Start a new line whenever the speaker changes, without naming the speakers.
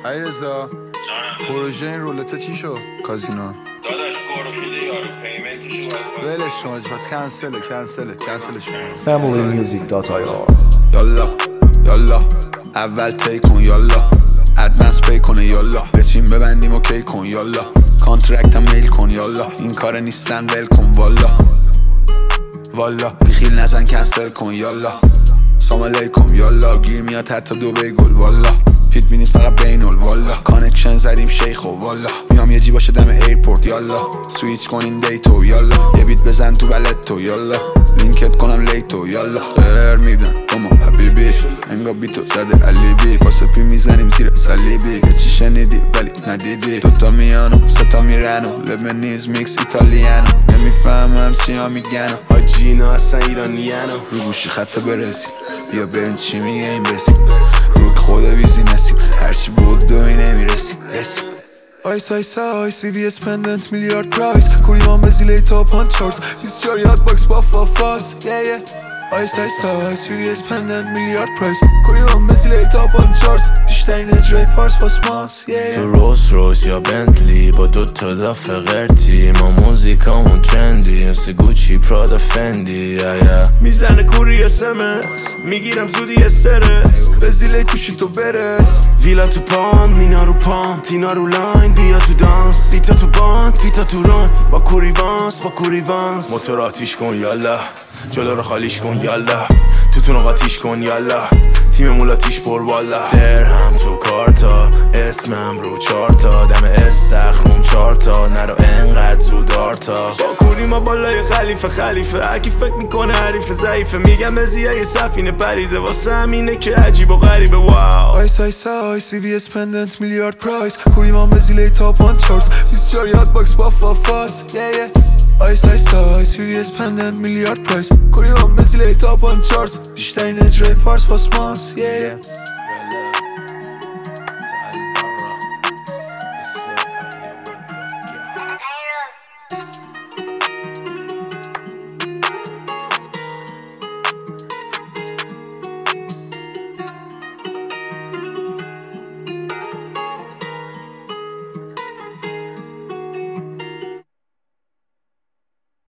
علیرضا پروژه این رولته چی شد؟ کازینو
داداش گروفیده یارو پیمنتشو باید
ولش شما پس کنسلش
FamilyMusic.ir
یالا اول تی کن یالا ادوانس پی کنه یالا بچین ببندیم و کی کن یالا کانترکتم میل کن یالا این کار نیستن ول کن والا بیخیل نزن کنسل کن یالا سلام علیکم یالا گیر میاد حتی دو بیگل والا فیت بینیم فقط بینول والا کانکشن زدیم شیخ و والا میام یه جی باشه دم ایرپورت یالا سویچ کنین دیتو یالا یه بیت بزن تو بلتو یالا لینکت کنم لیتو یالا خیر میدن اما حبیبی انگا بیتو زده علیبی واسه پی میزنیم زیر صلیبی که چی شنیدی ولی ندیدی دوتا میانو ستا میرنو لبنیز میکس ایتالیانو نمیفهمم چی ها میگنو
حاجی اینا اصلا ایرانیانو
رو گوشی خط برسی بیا ببین چی میگه این بسی رو که خود ویزی نسیم هرچی بود دوی نمیرسی آیس VVS پندنت میلیارد پرایس کوریمان بزیلی تا پانچارز 24 یاد باکس با فافاس آیس VVS پندنت میلیارد پرایس کوریمان بزیلی تا پانچارز بیشترین اجرای فارس فاسماس
تو روز یا بنتلی با دوتا دافه غرتی ما موزیکامون ترندی مثل گوچی پرادا فندی میزنه کوری SMS میگیرم زودی استرس
بزیلی کوشی تو برس
ویلا تو پام نینا رو پام تینا رو لاین بیا تو دانس بیتا تو باند بیتا تو ران با کوریوانس موتور آتیش کن یالا جلو رو خالیش کن یالا توتونو قاتیش کن یالا تیم مولاتیش پر والا درهم تو کارتا اسمم رو چارتا دم استخروم چارتا نرو انقدر زود آرتا با کوری ما بالای خلیفه اکی فکر میکنه حریف ضعیفه میگم بزیه یه سفینه پریده واسه همینه که عجیب و غریبه واو
آیس VVS پندنت میلیارد پرایس کوریمان بزیلی تا پانچارز 24 یاد باکس با فافاس آیس VVS پندنت میلیارد پرایس کوریمان بزیلی تا پانچارز بیشترین اجرای فارس فاسماس